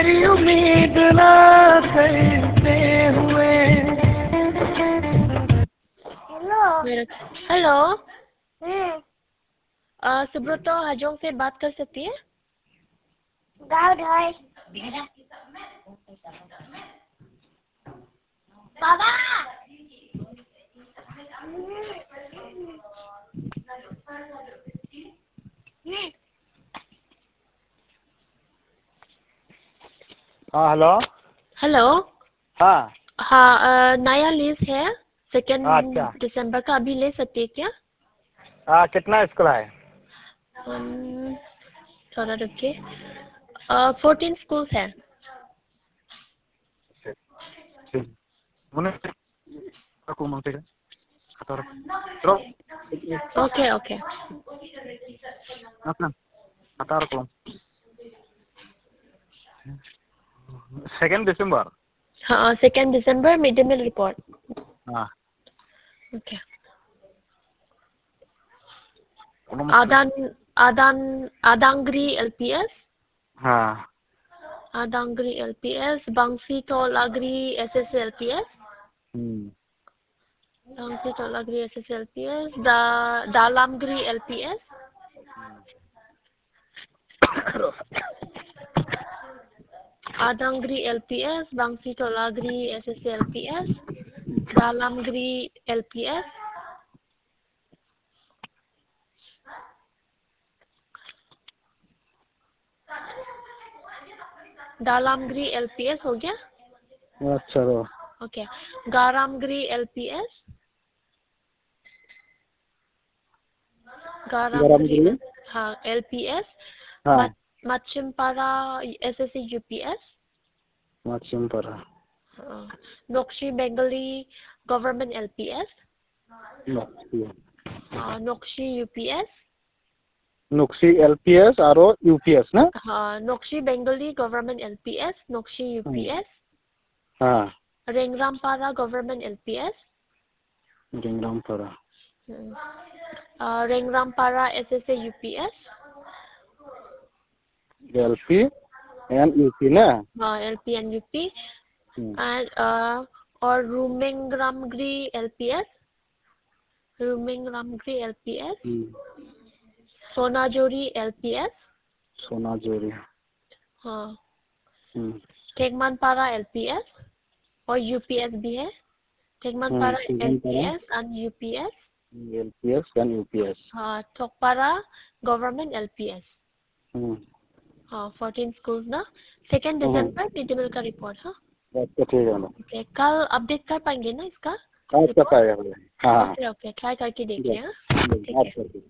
कोई उम्मीद ना करते हुए। हेलो। सुब्रतो हाजोंग से बात कर सकती है? गाँव ढाई बाबा हाँ हेलो। हेलो। हाँ हाँ, नया लीज है 2 अच्छा। दिसंबर का, अभी ले सकती है क्या? कितना स्कूल है? थोड़ा रुकिए। 14 स्कूल्स है। Okay okay. सेकेंड दिसंबर। हाँ, 2 दिसंबर मिड डे मील रिपोर्ट। हाँ ओके। आदान आदान आदांगरी एलपीएस, हाँ Adangari LPS, Bansi Tolagari SS LPS, Bansi Tolagari SS LPS, Dalamgari LPS, Adangari LPS, Bansi Tolagari SS LPS, Dalamgari LPS, Dalamgari LPS हो गया। अच्छा रो। ओके। गारामगरी एलपीएस, गारामगरी, हाँ एलपीएस, हाँ Machhimpara SSC UPS, Machhimpara, Nokshi Bengali government LPS, Nokshi UPS, Nuksi LPS और यूपीएस ना। हाँ Nokshi Bengali government LPS, Nokshi UPS, हाँ Rengrampara government LPS, Ringrampara, Rengrampara SSA UPS, LP and UP ना। हाँ एलपी एंड यूपी, एंड और Rumengramgari LPS, Rumengramgari LPS, Sonajori LPS, Sonajori, हाँ टेगमानपारा एलपीएस और यूपीएस भी है। Tegmanpara LPS and UPS, LPS and UPS, हाँ टोकपारा गवर्नमेंट एलपीएस, हाँ 14 स्कूल्स ना। 2 दिसंबर मिड डे मील का रिपोर्ट। हाँ अच्छा ठीक है मैडम। ओके, कल अपडेट कर पाएंगे ना इसका अच्छा रिपोर्ट? पाएगा। हाँ ओके ओके, ट्राई करके देखिए। हाँ ठीक है। अच्छा।